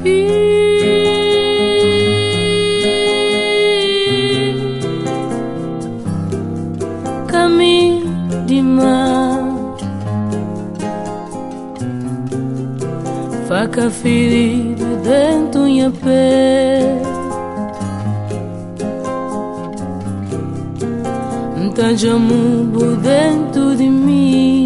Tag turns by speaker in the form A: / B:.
A: Caminho de mar, faca ferida dentro da pele, tá jambu dentro de mim.